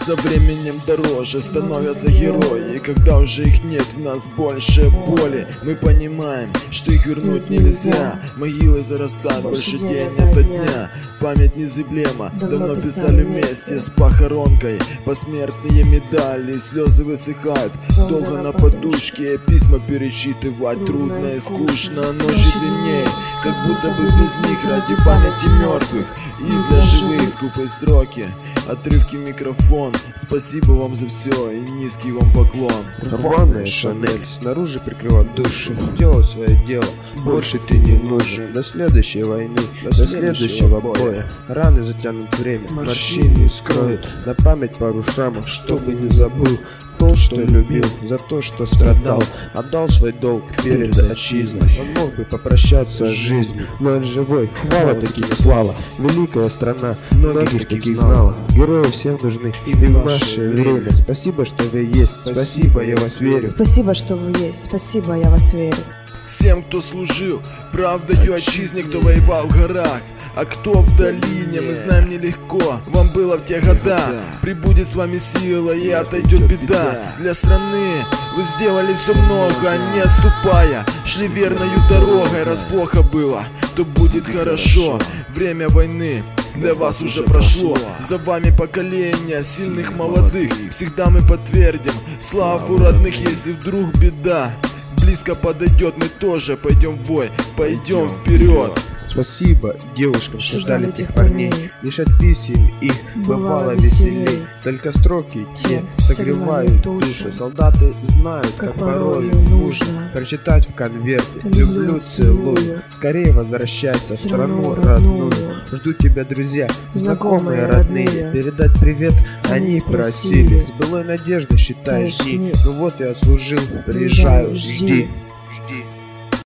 Со временем дороже становятся герои. И когда уже их нет, в нас больше боли. Мы понимаем, что их вернуть нельзя. Могилы зарастают больше день ото дня. Память незыблема, давно писали вместе с похоронкой. Посмертные медали, слезы высыхают долго на подушке. Письма перечитывать трудно и скучно. Ночи длиннее, как будто бы без них. Ради памяти мертвых и для живых скупые строки, отрывки, микрофон. Спасибо вам за все и низкий вам поклон. Рваная Шанель снаружи прикрывает душу. Делай свое дело, больше ты не нужен. До следующей войны, до следующего боя. Раны затянут время, морщины скроют. На память пару шрамов, чтобы не забыл то, что любил, за то, что страдал. Отдал свой долг перед отчизной. Он мог бы попрощаться с жизнью, но он живой, хвала таким и слава. Великая страна, многих таких знала. Герои всем нужны и в наше время. Спасибо, что вы есть, спасибо, я вас верю. Спасибо, что вы есть, спасибо, я вас верю. Всем, кто служил правдою отчизне, кто воевал в горах, а кто в долине, мы знаем, нелегко вам было в те года. Прибудет с вами сила и отойдет беда. Для страны вы сделали все много, не отступая. Шли верною дорогой, раз плохо было, то будет хорошо. Время войны для вас уже прошло. За вами поколение сильных молодых. Всегда мы подтвердим славу родных, если вдруг беда близко подойдет, мы тоже пойдем в бой, пойдем вперед. Спасибо девушкам, что ждали тех парней. Лишь от писем их бывало веселей. Только строки те согревают душу. Солдаты знают, как порой нужно прочитать в конверте. Люблю, целую, скорее возвращайся в страну родную. Жду тебя, друзья, знакомые, родные. Передать привет они просили. С былой надеждой считаешь дни. Ну вот я служил, приезжаю, жди.